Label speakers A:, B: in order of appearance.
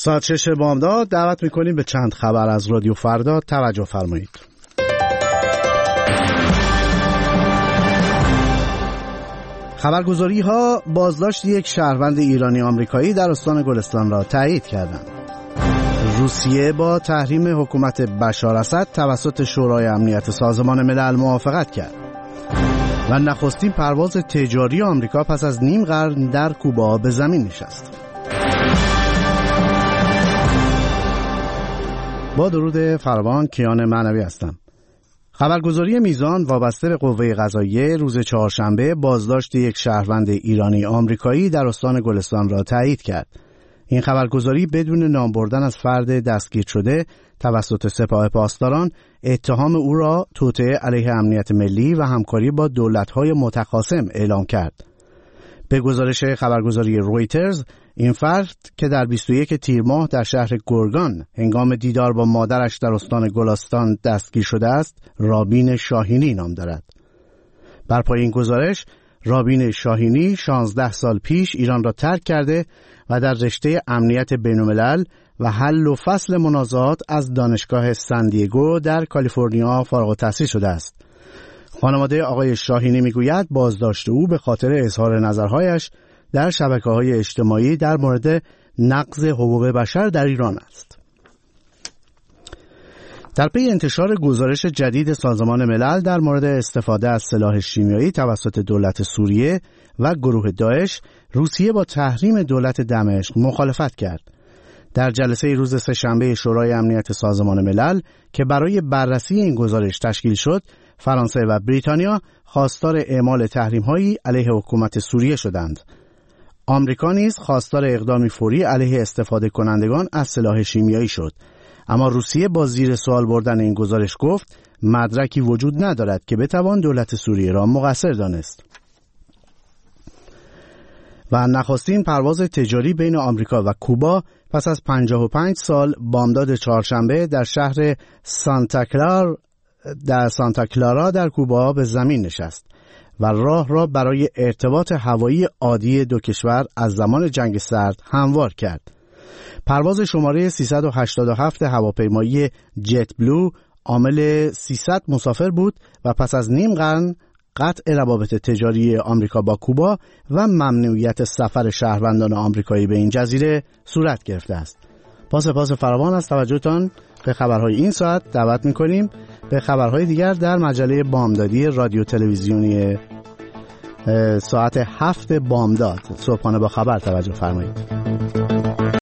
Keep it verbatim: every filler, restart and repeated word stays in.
A: ساعت شش بامداد دعوت میکنیم به چند خبر از رادیو فردا. توجه فرمایید. خبرگزاری ها بازداشت یک شهروند ایرانی آمریکایی در استان گلستان را تایید کردند. روسیه با تحریم حکومت بشار اسد توسط شورای امنیت سازمان ملل موافقت کرد و نخستین پرواز تجاری آمریکا پس از نیم قرن در کوبا به زمین نشست. با درود فراوان، کیان معنوی هستم. خبرگزاری میزان وابسته به قوه قضاییه روز چهارشنبه بازداشت یک شهروند ایرانی آمریکایی در استان گلستان را تایید کرد. این خبرگزاری بدون نام بردن از فرد دستگیر شده توسط سپاه پاسداران اتهام او را توطئه علیه امنیت ملی و همکاری با دولت‌های متخاصم اعلام کرد. به گزارش خبرگزاری رویترز، این فرد که در بیست و یک تیر ماه در شهر گرگان هنگام دیدار با مادرش در استان گلستان دستگیر شده است، رابین شاهینی نام دارد. بر پای این گزارش، رابین شاهینی شانزده سال پیش ایران را ترک کرده و در رشته امنیت بین‌الملل و حل و فصل منازعات از دانشگاه سندیگو در کالیفرنیا فارغ التحصیل شده است. خانواده آقای شاهینی میگوید بازداشت او به خاطر اظهار نظرهایش در شبکه‌های اجتماعی در مورد نقض حقوق بشر در ایران است. در پی انتشار گزارش جدید سازمان ملل در مورد استفاده از سلاح شیمیایی توسط دولت سوریه و گروه داعش، روسیه با تحریم دولت دمشق مخالفت کرد. در جلسه روز سه‌شنبه شورای امنیت سازمان ملل که برای بررسی این گزارش تشکیل شد، فرانسه و بریتانیا خواستار اعمال تحریم‌هایی علیه حکومت سوریه شدند. آمریکا نیز خواستار اقدامی فوری علیه استفاده کنندگان از سلاح شیمیایی شد. اما روسیه با زیر سوال بردن این گزارش گفت مدرکی وجود ندارد که بتوان دولت سوریه را مقصر دانست. و نخستین پرواز تجاری بین آمریکا و کوبا پس از پنجاه و پنج سال بامداد چهارشنبه در شهر سانتا کلارا در سانتا کلارا در کوبا به زمین نشست و راه را برای ارتباط هوایی عادی دو کشور از زمان جنگ سرد هموار کرد. پرواز شماره سیصد و هشتاد و هفت هواپیمایی جت بلو عامل سیصد مسافر بود و پس از نیم قرن قطع روابط تجاری آمریکا با کوبا و ممنوعیت سفر شهروندان آمریکایی به این جزیره صورت گرفته است. با سپاس فراوان از توجهتان به خبرهای این ساعت دعوت می‌کنیم به خبرهای دیگر در مجله بامدادی رادیو تلویزیونی ساعت هفت بامداد. صبحانه با خبر توجه فرمایید.